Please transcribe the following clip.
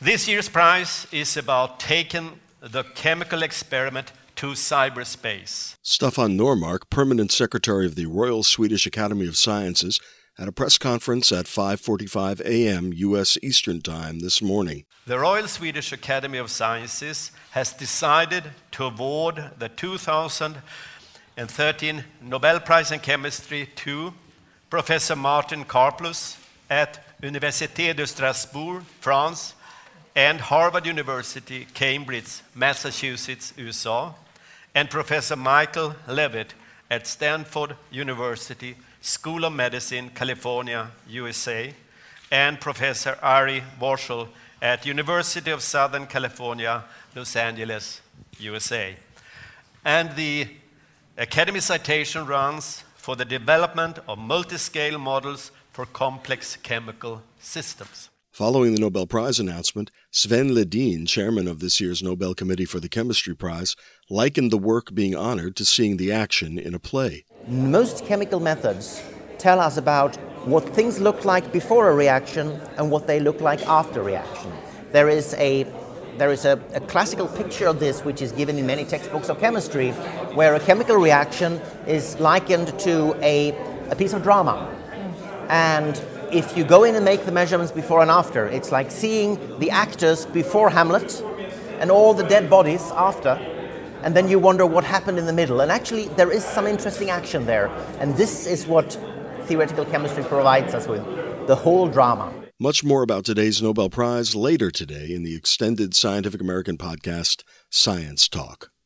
This year's prize is about taking the chemical experiment to cyberspace. Staffan Normark, Permanent Secretary of the Royal Swedish Academy of Sciences, at a press conference at 5:45 a.m. U.S. Eastern Time this morning. The Royal Swedish Academy of Sciences has decided to award the 2013 Nobel Prize in Chemistry to Professor Martin Karplus at Université de Strasbourg, France, and Harvard University, Cambridge, Massachusetts, USA, and Professor Michael Levitt at Stanford University, School of Medicine, California, USA, and Professor Ari Warshel at University of Southern California, Los Angeles, USA. And the Academy citation runs for the development of multi-scale models for complex chemical systems. Following the Nobel Prize announcement, Sven Ledin, chairman of this year's Nobel Committee for the Chemistry Prize, likened the work being honored to seeing the action in a play. Most chemical methods tell us about what things look like before a reaction and what they look like after reaction. There is a classical picture of this which is given in many textbooks of chemistry, where a chemical reaction is likened to a piece of drama. And if you go in and make the measurements before and after, it's like seeing the actors before Hamlet and all the dead bodies after, and then you wonder what happened in the middle. And actually, there is some interesting action there. And this is what theoretical chemistry provides us with, the whole drama. Much more about today's Nobel Prize later today in the extended Scientific American podcast, Science Talk.